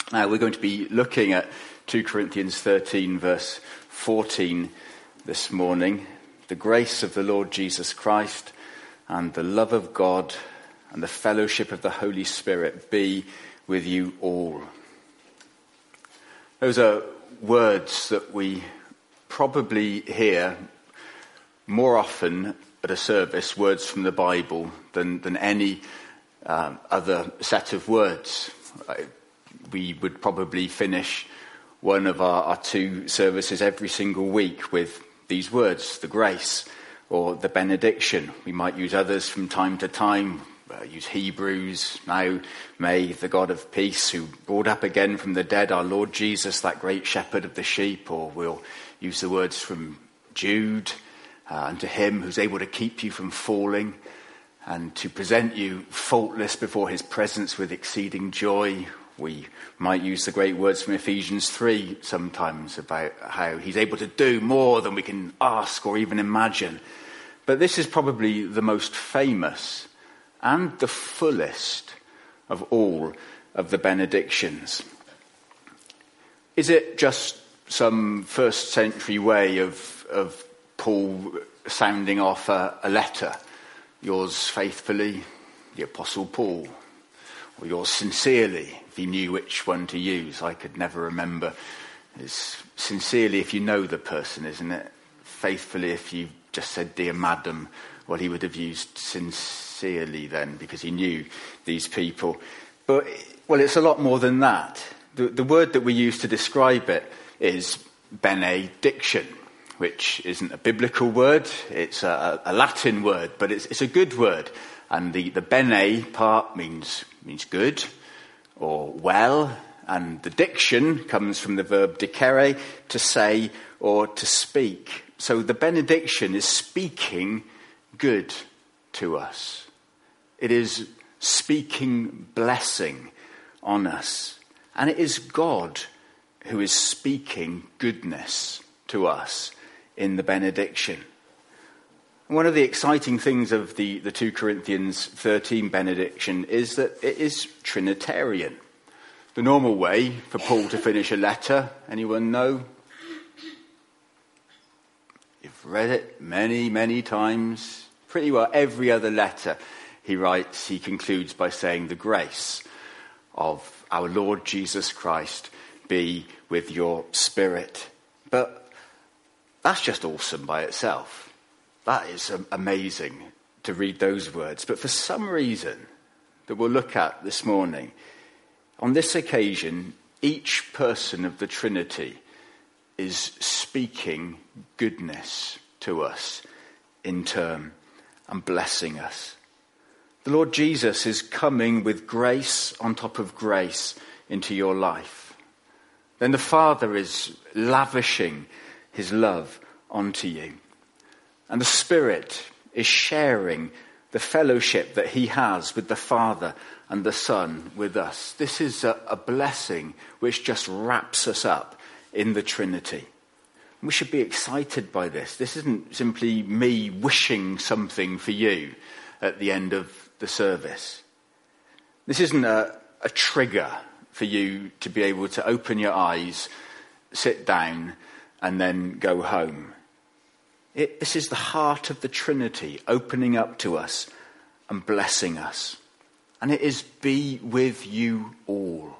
We're going to be looking at 2 Corinthians 13 verse 14 this morning. The grace of the Lord Jesus Christ and the love of God and the fellowship of the Holy Spirit be with you all. Those are words that we probably hear more often at a service, words from the Bible, than any other set of words. We would probably finish one of our two services every single week with these words, the grace or the benediction. We might use others from time to time, use Hebrews. Now may the God of peace, who brought up again from the dead our Lord Jesus, that great shepherd of the sheep, or we'll use the words from Jude, unto him who's able to keep you from falling and to present you faultless before his presence with exceeding joy. We might use the great words from Ephesians 3 sometimes about how he's able to do more than we can ask or even imagine. But this is probably the most famous and the fullest of all of the benedictions. Is it just some first century way of Paul sounding off a letter? Yours faithfully, the Apostle Paul. Or yours sincerely, if he knew which one to use. I could never remember. It's sincerely if you know the person, isn't it? Faithfully if you just said, dear madam. Well, he would have used sincerely then because he knew these people. But, well, it's a lot more than that. The word that we use to describe it is benediction, which isn't a biblical word. It's a Latin word, but it's a good word. And the bene part means good or well. And the diction comes from the verb dicere, to say or to speak. So the benediction is speaking good to us. It is speaking blessing on us. And it is God who is speaking goodness to us in the benediction. One of the exciting things of the 2 Corinthians 13 benediction is that it is Trinitarian. The normal way for Paul to finish a letter, anyone know? You've read it many, many times. Pretty well every other letter he writes, he concludes by saying, the grace of our Lord Jesus Christ be with your spirit. But that's just awesome by itself. That is amazing to read those words. But for some reason that we'll look at this morning, on this occasion, each person of the Trinity is speaking goodness to us in turn and blessing us. The Lord Jesus is coming with grace on top of grace into your life. Then the Father is lavishing his love onto you. And the Spirit is sharing the fellowship that he has with the Father and the Son with us. This is a blessing which just wraps us up in the Trinity. We should be excited by this. This isn't simply me wishing something for you at the end of the service. This isn't a trigger for you to be able to open your eyes, sit down, and then go home. This is the heart of the Trinity opening up to us and blessing us. And it is be with you all.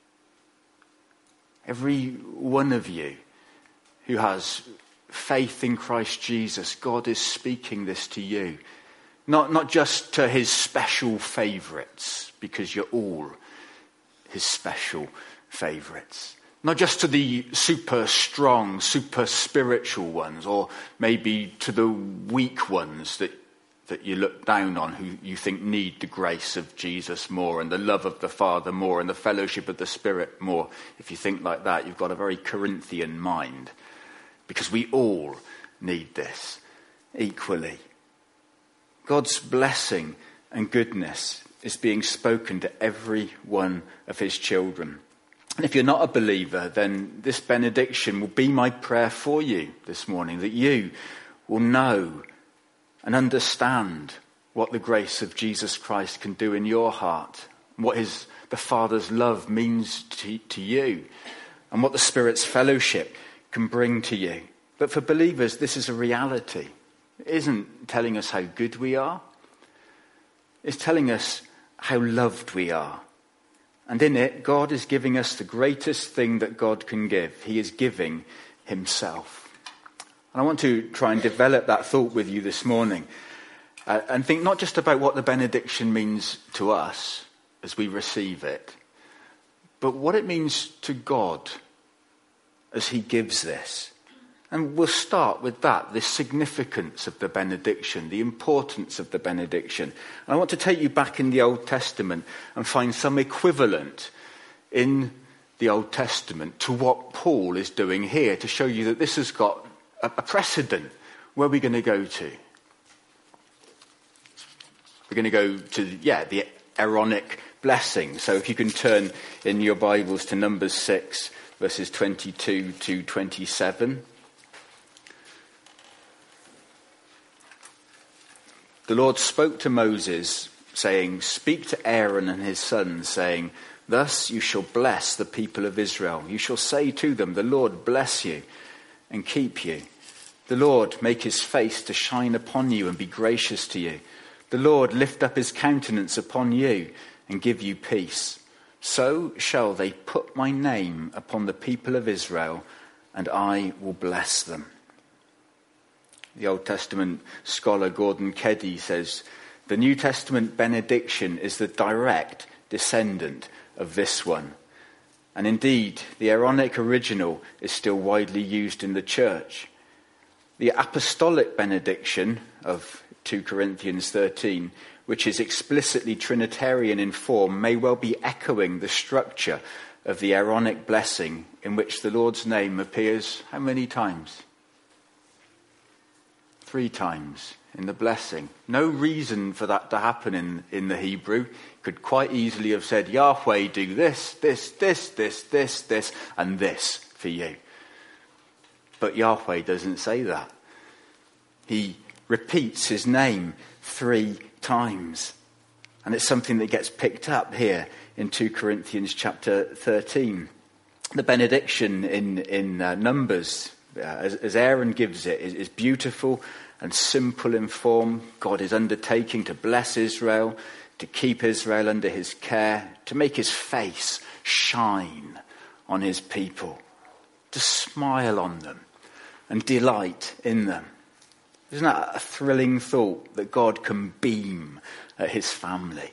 Every one of you who has faith in Christ Jesus, God is speaking this to you. Not just to his special favourites, because you're all his special favourites. Not just to the super strong, super spiritual ones, or maybe to the weak ones that you look down on, who you think need the grace of Jesus more and the love of the Father more and the fellowship of the Spirit more. If you think like that, you've got a very Corinthian mind, because we all need this equally. God's blessing and goodness is being spoken to every one of his children. And if you're not a believer, then this benediction will be my prayer for you this morning, that you will know and understand what the grace of Jesus Christ can do in your heart, what his the Father's love means to you and what the Spirit's fellowship can bring to you. But for believers, this is a reality. It isn't telling us how good we are. It's telling us how loved we are. And in it, God is giving us the greatest thing that God can give. He is giving himself. And I want to try and develop that thought with you this morning. And think not just about what the benediction means to us as we receive it, but what it means to God as he gives this. And we'll start with that, the significance of the benediction, the importance of the benediction. And I want to take you back in the Old Testament and find some equivalent in the Old Testament to what Paul is doing here, to show you that this has got a precedent. Where are we going to go to? We're going to go to, the Aaronic blessing. So if you can turn in your Bibles to Numbers 6, verses 22 to 27. The Lord spoke to Moses, saying, "Speak to Aaron and his sons, saying, thus you shall bless the people of Israel. You shall say to them, the Lord bless you and keep you. The Lord make his face to shine upon you and be gracious to you. The Lord lift up his countenance upon you and give you peace. So shall they put my name upon the people of Israel, and I will bless them." The Old Testament scholar Gordon Keddy says, "The New Testament benediction is the direct descendant of this one. And indeed, the Aaronic original is still widely used in the church. The apostolic benediction of 2 Corinthians 13, which is explicitly Trinitarian in form, may well be echoing the structure of the Aaronic blessing in which the Lord's name appears how many times? 3 times in the blessing. No reason for that to happen in the Hebrew. Could quite easily have said, Yahweh, do this, this, this, this, this, this, and this for you. But Yahweh doesn't say that. He repeats his name 3 times. And it's something that gets picked up here in 2 Corinthians chapter 13. The benediction in Numbers, as Aaron gives it, is beautiful and simple in form. God is undertaking to bless Israel, to keep Israel under his care, to make his face shine on his people, to smile on them and delight in them. Isn't that a thrilling thought, that God can beam at his family?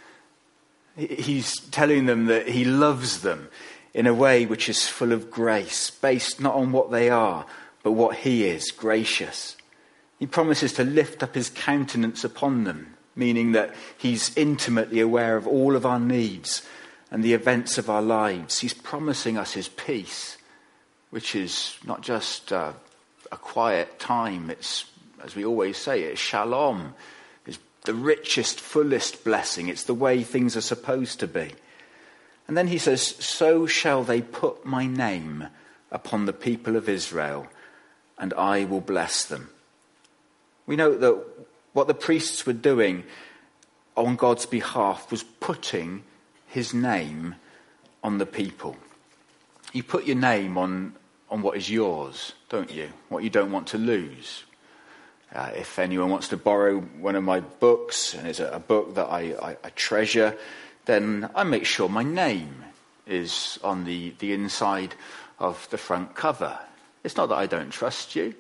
He's telling them that he loves them in a way which is full of grace, based not on what they are, but what he is, gracious. He promises to lift up his countenance upon them, meaning that he's intimately aware of all of our needs and the events of our lives. He's promising us his peace, which is not just a quiet time. It's, as we always say, it's shalom. It's the richest, fullest blessing. It's the way things are supposed to be. And then he says, so shall they put my name upon the people of Israel, and I will bless them. We know that what the priests were doing on God's behalf was putting his name on the people. You put your name on what is yours, don't you? What you don't want to lose. If anyone wants to borrow one of my books, and it's a book that I treasure, then I make sure my name is on the inside of the front cover. It's not that I don't trust you,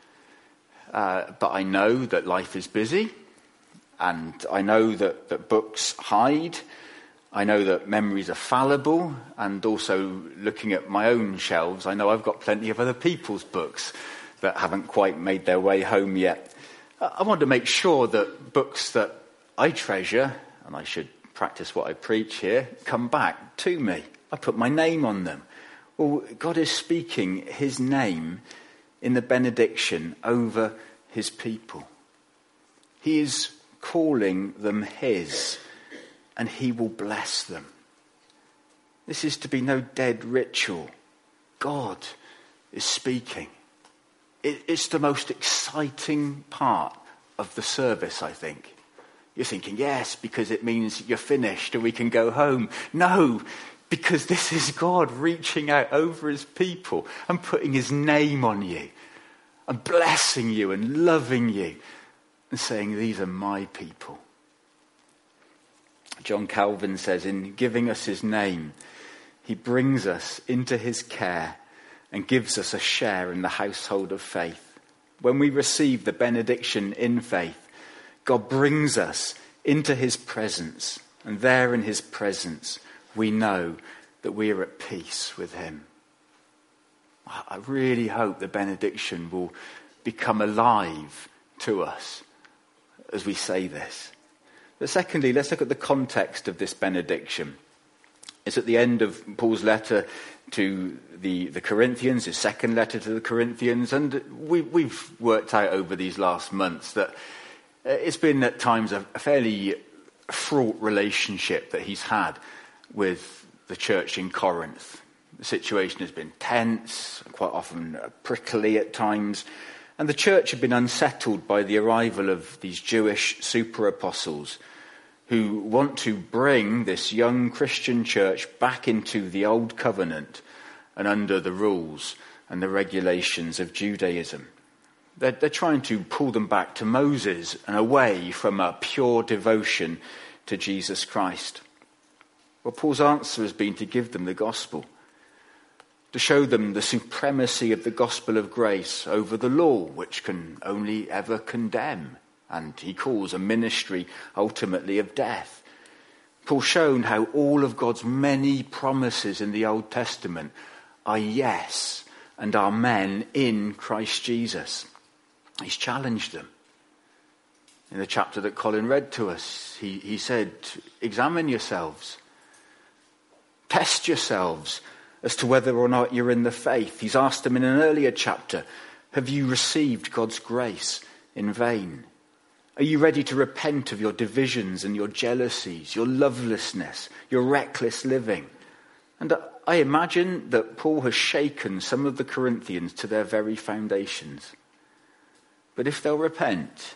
but I know that life is busy, and I know that books hide. I know that memories are fallible, and also looking at my own shelves, I know I've got plenty of other people's books that haven't quite made their way home yet. I want to make sure that books that I treasure, and I should practice what I preach here, come back to me. I put my name on them. Well, God is speaking his name in the benediction over his people. He is calling them his, and he will bless them. This is to be no dead ritual. God is speaking. It's the most exciting part of the service, I think. You're thinking, yes, because it means you're finished and we can go home. No, because this is God reaching out over his people and putting his name on you and blessing you and loving you and saying, these are my people. John Calvin says, in giving us his name, he brings us into his care and gives us a share in the household of faith. When we receive the benediction in faith, God brings us into his presence, and there in his presence we know that we are at peace with him. I really hope the benediction will become alive to us as we say this. But secondly, let's look at the context of this benediction. It's at the end of Paul's letter to the Corinthians, his second letter to the Corinthians, and we've worked out over these last months that it's been at times a fairly fraught relationship that he's had with the church in Corinth. The situation has been tense, quite often prickly at times, and the church had been unsettled by the arrival of these Jewish super apostles who want to bring this young Christian church back into the old covenant and under the rules and the regulations of Judaism. They're trying to pull them back to Moses and away from a pure devotion to Jesus Christ. Well, Paul's answer has been to give them the gospel, to show them the supremacy of the gospel of grace over the law, which can only ever condemn, and he calls a ministry ultimately of death. Paul's shown how all of God's many promises in the Old Testament are yes and amen in Christ Jesus. He's challenged them. In the chapter that Colin read to us, he said, examine yourselves. Test yourselves as to whether or not you're in the faith. He's asked them in an earlier chapter, have you received God's grace in vain? Are you ready to repent of your divisions and your jealousies, your lovelessness, your reckless living? And I imagine that Paul has shaken some of the Corinthians to their very foundations. But if they'll repent,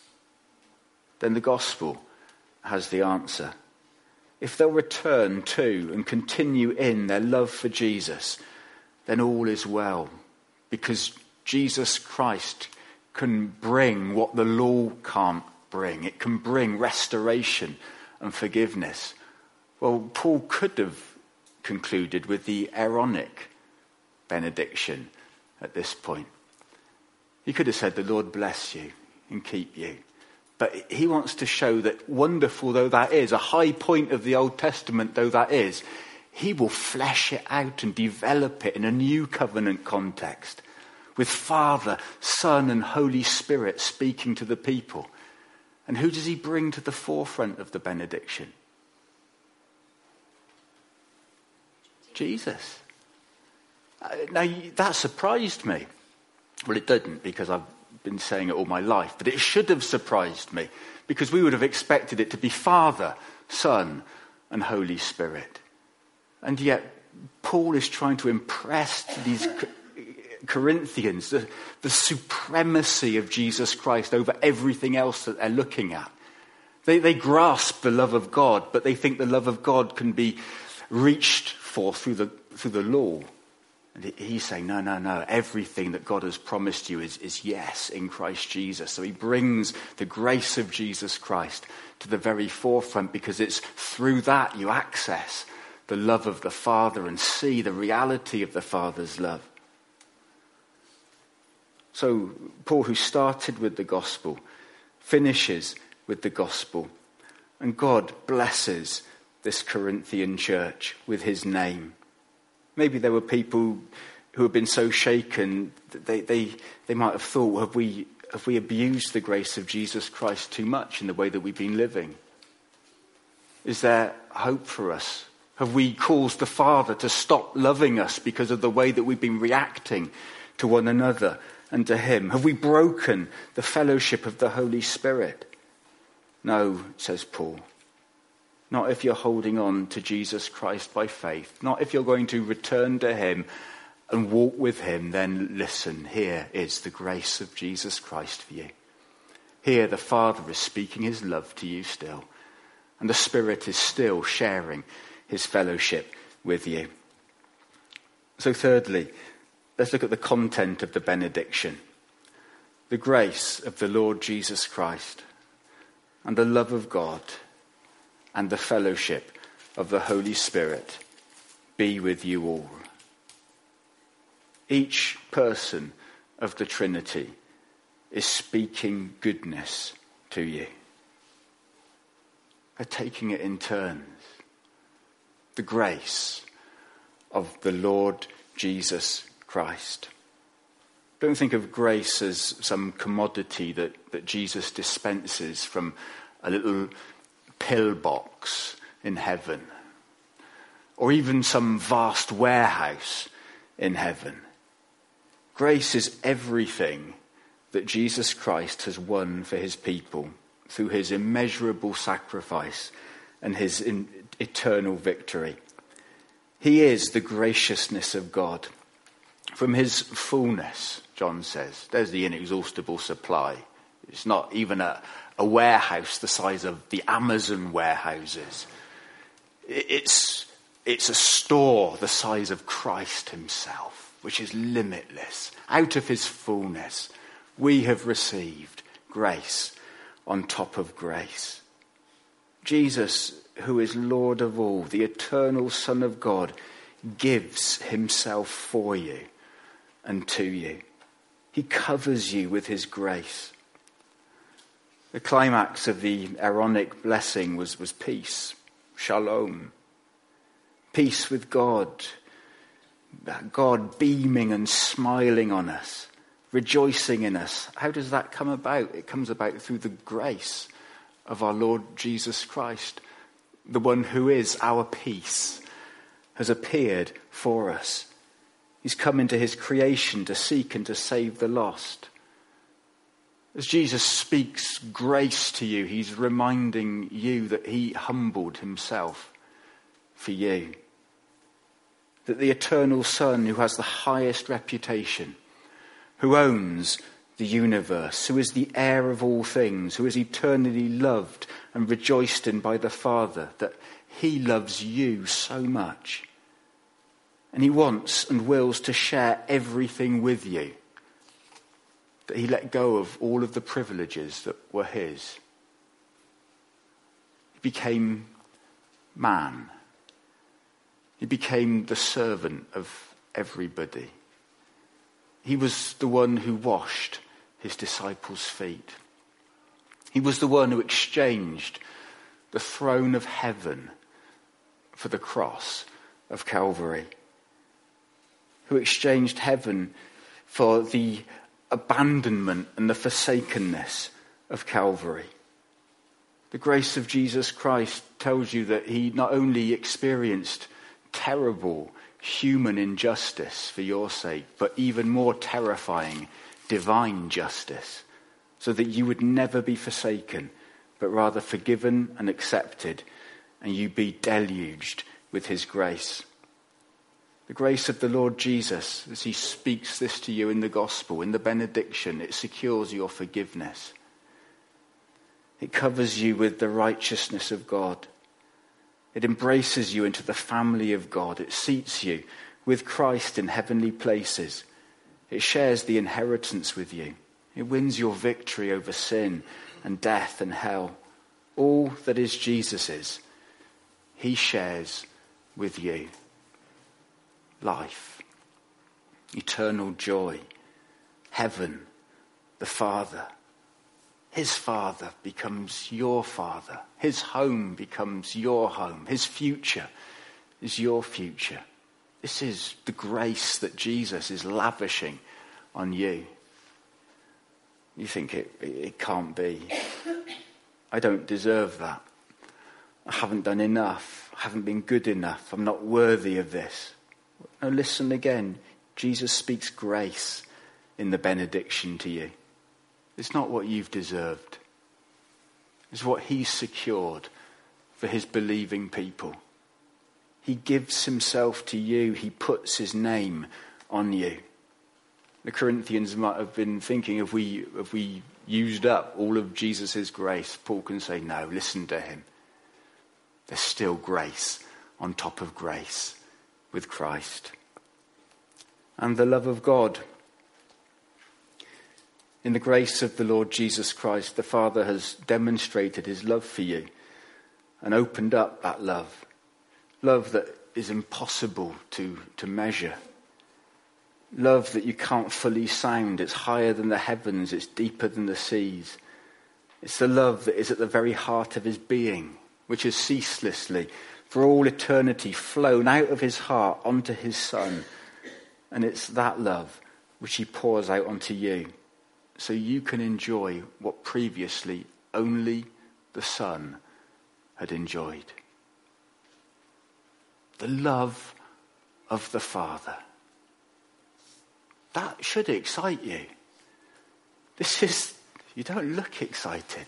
then the gospel has the answer. If they'll return to and continue in their love for Jesus, then all is well. Because Jesus Christ can bring what the law can't bring. It can bring restoration and forgiveness. Well, Paul could have concluded with the Aaronic benediction at this point. He could have said, the Lord bless you and keep you. But he wants to show that wonderful though that is, a high point of the Old Testament though that is, he will flesh it out and develop it in a new covenant context with Father, Son and Holy Spirit speaking to the people. And who does he bring to the forefront of the benediction? Jesus. Now that surprised me. Well, it didn't, because I've been saying it all my life, but it should have surprised me, because we would have expected it to be Father, Son, and Holy Spirit. And yet, Paul is trying to impress these Corinthians the supremacy of Jesus Christ over everything else that they're looking at. They grasp the love of God, but they think the love of God can be reached for through the law. And he's saying, no, everything that God has promised you is yes in Christ Jesus. So he brings the grace of Jesus Christ to the very forefront, because it's through that you access the love of the Father and see the reality of the Father's love. So Paul, who started with the gospel, finishes with the gospel. And God blesses this Corinthian church with his name. Maybe there were people who have been so shaken that they might have thought, have we abused the grace of Jesus Christ too much in the way that we've been living? Is there hope for us? Have we caused the Father to stop loving us because of the way that we've been reacting to one another and to him? Have we broken the fellowship of the Holy Spirit? No, says Paul. Not if you're holding on to Jesus Christ by faith. Not if you're going to return to him and walk with him. Then listen, here is the grace of Jesus Christ for you. Here the Father is speaking his love to you still, and the Spirit is still sharing his fellowship with you. So thirdly, let's look at the content of the benediction. The grace of the Lord Jesus Christ, and the love of God, and the fellowship of the Holy Spirit be with you all. Each person of the Trinity is speaking goodness to you. They're taking it in turns. The grace of the Lord Jesus Christ. Don't think of grace as some commodity that Jesus dispenses from a little pill box in heaven, or even some vast warehouse in heaven. Grace is everything that Jesus Christ has won for his people through his immeasurable sacrifice and his eternal victory. He is the graciousness of God. From his fullness, John says, there's the inexhaustible supply. It's not even a warehouse the size of the Amazon warehouses. It's a store the size of Christ himself, which is limitless. Out of his fullness, we have received grace on top of grace. Jesus, who is Lord of all, the eternal Son of God, gives himself for you and to you. He covers you with his grace. The climax of the Aaronic blessing was peace, shalom. Peace with God, God beaming and smiling on us, rejoicing in us. How does that come about? It comes about through the grace of our Lord Jesus Christ. The one who is our peace has appeared for us. He's come into his creation to seek and to save the lost. As Jesus speaks grace to you, he's reminding you that he humbled himself for you. That the eternal Son, who has the highest reputation, who owns the universe, who is the heir of all things, who is eternally loved and rejoiced in by the Father, that he loves you so much. And he wants and wills to share everything with you. That he let go of all of the privileges that were his. He became man. He became the servant of everybody. He was the one who washed his disciples' feet. He was the one who exchanged the throne of heaven for the cross of Calvary. Who exchanged heaven for the abandonment and the forsakenness of Calvary. The grace of Jesus Christ tells you that he not only experienced terrible human injustice for your sake, but even more terrifying divine justice, so that you would never be forsaken, but rather forgiven and accepted, and you be deluged with his grace. The grace of the Lord Jesus, as he speaks this to you in the gospel, in the benediction, it secures your forgiveness. It covers you with the righteousness of God. It embraces you into the family of God. It seats you with Christ in heavenly places. It shares the inheritance with you. It wins your victory over sin and death and hell. All that is Jesus's, he shares with you. Life, eternal joy, heaven, the Father. His Father becomes your Father. His home becomes your home. His future is your future. This is the grace that Jesus is lavishing on you. You think it can't be. I don't deserve that. I haven't done enough. I haven't been good enough. I'm not worthy of this. Now listen again. Jesus speaks grace in the benediction to you. It's not what you've deserved. It's what he's secured for his believing people. He gives himself to you. He puts his name on you. The Corinthians might have been thinking, have we used up all of Jesus' grace, Paul can say, no, listen to him. There's still grace on top of grace with Christ. And the love of God. In the grace of the Lord Jesus Christ, the Father has demonstrated his love for you and opened up that love. Love that is impossible to measure. Love that you can't fully sound. It's higher than the heavens. It's deeper than the seas. It's the love that is at the very heart of his being, which has ceaselessly, for all eternity, flown out of his heart onto his Son. And it's that love which he pours out onto you, so you can enjoy what previously only the Son had enjoyed. The love of the Father. That should excite you. You don't look excited.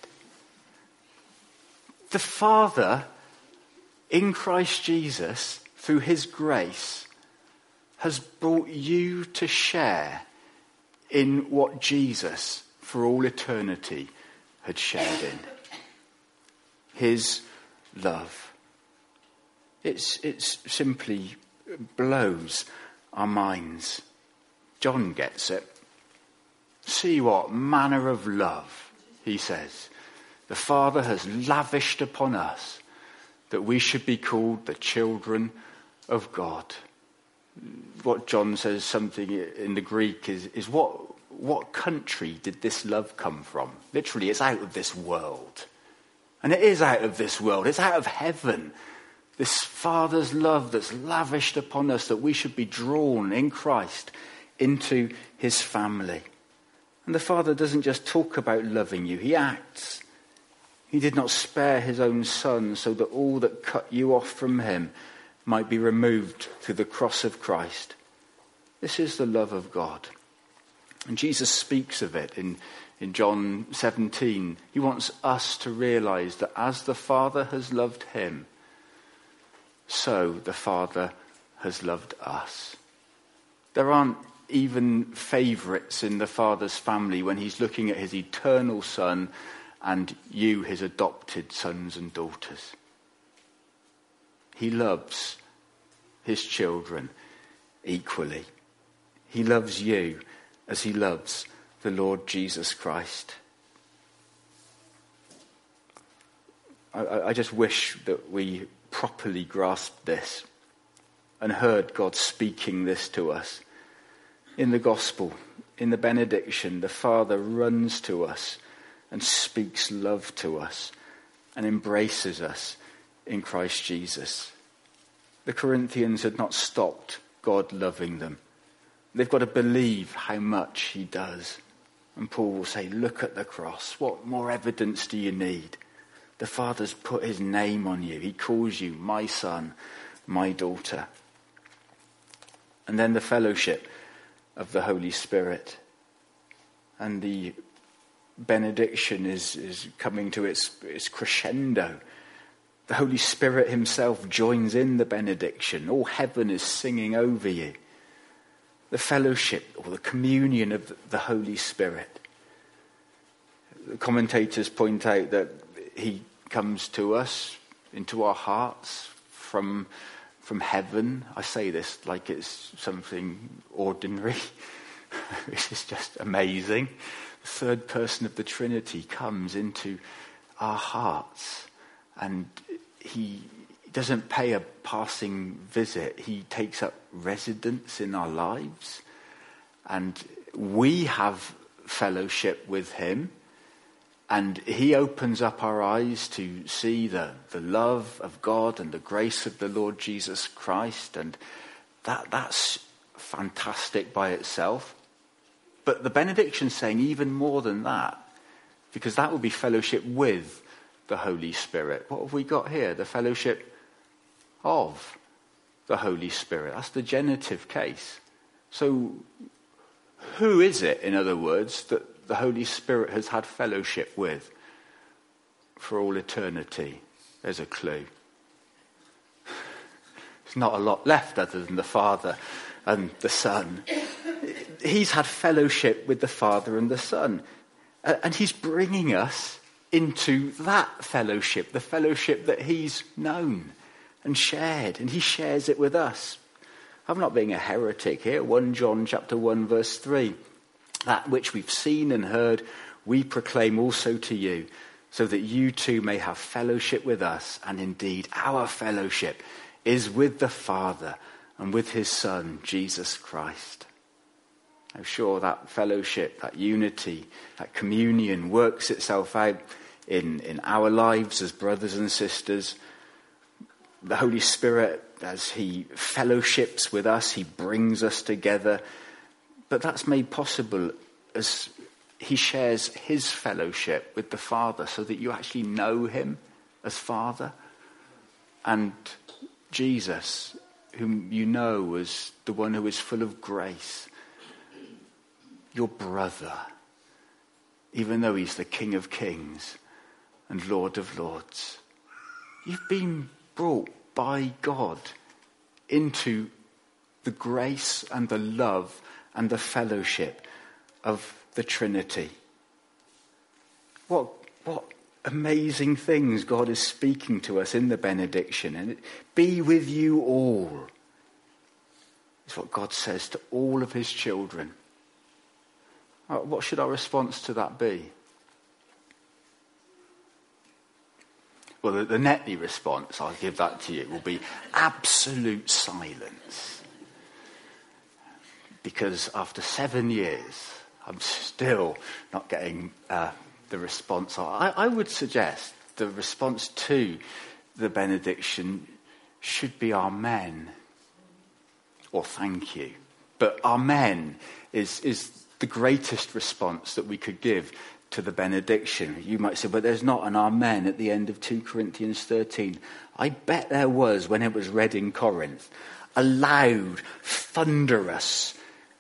The Father, in Christ Jesus, through his grace, has brought you to share in what Jesus, for all eternity, had shared in. His love. It simply blows our minds. John gets it. See what manner of love, he says, the Father has lavished upon us, that we should be called the children of God. What John says, something in the Greek, is what country did this love come from? Literally, it's out of this world. And it is out of this world. It's out of heaven. This Father's love that's lavished upon us, that we should be drawn in Christ into his family. And the Father doesn't just talk about loving you, he acts. He did not spare his own Son so that all that cut you off from him might be removed through the cross of Christ. This is the love of God. And Jesus speaks of it in John 17. He wants us to realize that as the Father has loved him, so the Father has loved us. There aren't even favourites in the Father's family when he's looking at his eternal Son and you, his adopted sons and daughters. He loves his children equally. He loves you as he loves the Lord Jesus Christ. I just wish that we properly grasped this and heard God speaking this to us. In the gospel, in the benediction, the Father runs to us and speaks love to us and embraces us in Christ Jesus. The Corinthians had not stopped God loving them. They've got to believe how much he does. And Paul will say, look at the cross. What more evidence do you need? The Father's put his name on you. He calls you my son, my daughter. And then the fellowship of the Holy Spirit. And the benediction is coming to its crescendo. The Holy Spirit himself joins in the benediction. All heaven is singing over you. The fellowship or the communion of the Holy Spirit. The commentators point out that he comes to us, into our hearts, from heaven. I say this like it's something ordinary. This is just amazing. The third person of the Trinity comes into our hearts, and he doesn't pay a passing visit. He takes up residence in our lives, and we have fellowship with him, and he opens up our eyes to see the love of God and the grace of the Lord Jesus Christ, and that's fantastic by itself. But the benediction's saying even more than that, because that will be fellowship with the Holy Spirit. What have we got here? The fellowship of the Holy Spirit. That's the genitive case. So who is it, in other words, that the Holy Spirit has had fellowship with for all eternity? There's a clue. There's not a lot left other than the Father and the Son. He's had fellowship with the Father and the Son. And he's bringing us into that fellowship, the fellowship that he's known and shared, and he shares it with us. I'm not being a heretic here. 1 John chapter 1 verse 3. That which we've seen and heard, we proclaim also to you, so that you too may have fellowship with us. And indeed, our fellowship is with the Father and with his Son, Jesus Christ. I'm sure that fellowship, that unity, that communion works itself out in our lives as brothers and sisters. The Holy Spirit, as he fellowships with us, he brings us together. But that's made possible as he shares his fellowship with the Father, so that you actually know him as Father. And Jesus, whom you know as the one who is full of grace, your brother, even though he's the King of Kings and Lord of Lords. You've been brought by God into the grace and the love and the fellowship of the Trinity. What amazing things God is speaking to us in the benediction. And it, be with you all, is what God says to all of his children. What should our response to that be? Well, the Netley response, I'll give that to you, will be absolute silence. Because after 7 years, I'm still not getting the response. I would suggest the response to the benediction should be amen or thank you. But amen is the greatest response that we could give to the benediction. You might say, but there's not an amen at the end of 2 Corinthians 13. I bet there was when it was read in Corinth. A loud, thunderous,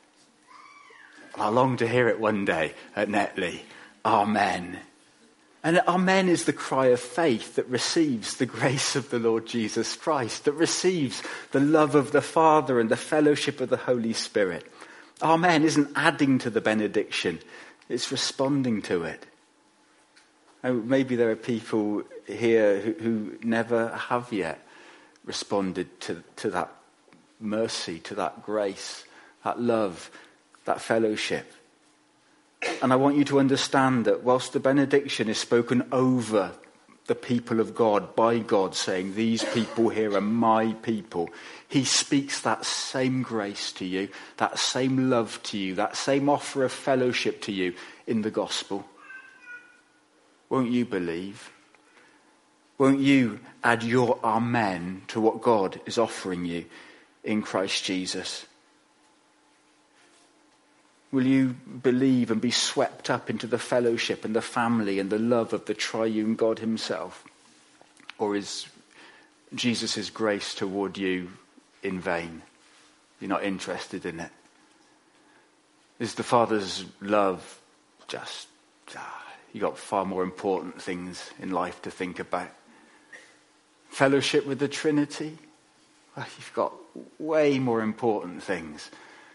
I long to hear it one day at Netley, amen. And amen is the cry of faith that receives the grace of the Lord Jesus Christ, that receives the love of the Father and the fellowship of the Holy Spirit. Amen isn't adding to the benediction, it's responding to it. Maybe there are people here who never have yet responded to that mercy, to that grace, that love, that fellowship. And I want you to understand that whilst the benediction is spoken over the people of God, by God, saying, these people here are my people, he speaks that same grace to you, that same love to you, that same offer of fellowship to you in the gospel. Won't you believe? Won't you add your amen to what God is offering you in Christ Jesus? Will you believe and be swept up into the fellowship and the family and the love of the triune God himself? Or is Jesus' grace toward you in vain? You're not interested in it? Is the Father's love just, you got far more important things in life to think about? Fellowship with the Trinity? You've got way more important things.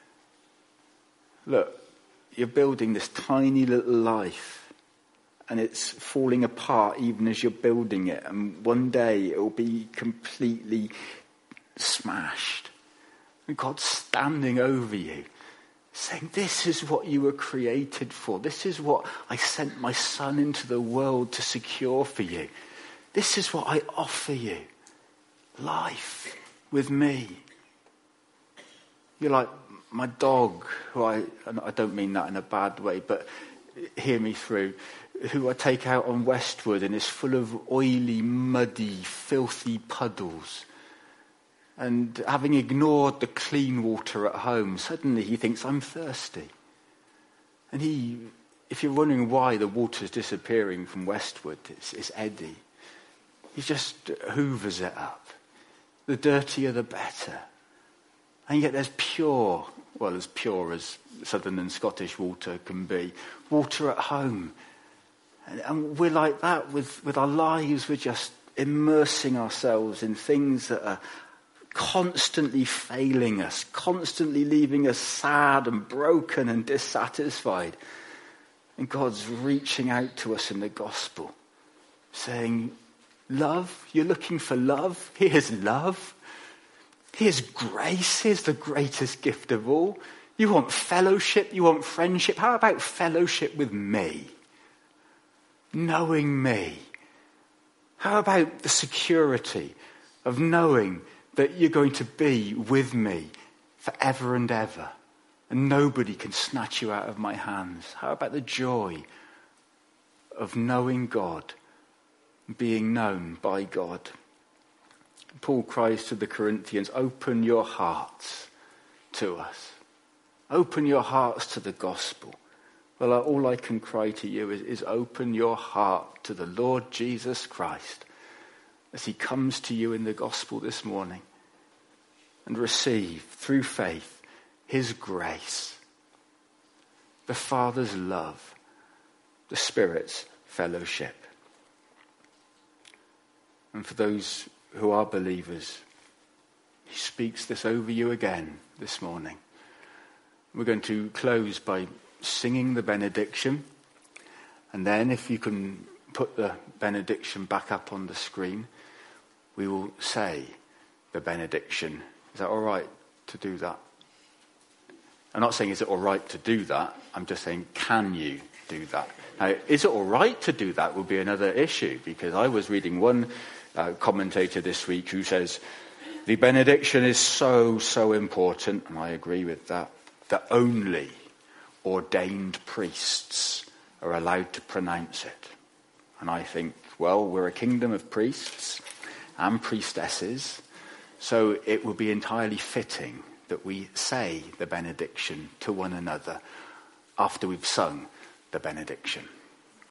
Look, you're building this tiny little life and it's falling apart even as you're building it. And one day it will be completely smashed. And God's standing over you saying, this is what you were created for. This is what I sent my Son into the world to secure for you. This is what I offer you. Life with me. You're like my dog, who I don't mean that in a bad way, but hear me through, who I take out on Westwood and is full of oily, muddy, filthy puddles. And having ignored the clean water at home, suddenly he thinks, I'm thirsty. And if you're wondering why the water's disappearing from Westwood, it's Eddie. He just hoovers it up. The dirtier the better. And yet there's pure, well, as pure as Southern and Scottish water can be, water at home. And we're like that with our lives. We're just immersing ourselves in things that are constantly failing us, constantly leaving us sad and broken and dissatisfied. And God's reaching out to us in the gospel, saying, love, you're looking for love? Here's love. Here's grace. Here's the greatest gift of all. You want fellowship? You want friendship? How about fellowship with me? Knowing me. How about the security of knowing that you're going to be with me forever and ever, and nobody can snatch you out of my hands? How about the joy of knowing God, being known by God? Paul cries to the Corinthians, open your hearts to us. Open your hearts to the gospel. Well, all I can cry to you is open your heart to the Lord Jesus Christ as he comes to you in the gospel this morning, and receive through faith his grace, the Father's love, the Spirit's fellowship. And for those who are believers, he speaks this over you again this morning. We're going to close by singing the benediction, and then if you can put the benediction back up on the screen, we will say the benediction. Is that all right to do that? I'm not saying is it all right to do that, I'm just saying can you do that? Now, is it all right to do that will be another issue, because I was reading one commentator this week who says the benediction is so important, and I agree with that only ordained priests are allowed to pronounce it. And I think, well, we're a kingdom of priests and priestesses, so it will be entirely fitting that we say the benediction to one another after we've sung the benediction.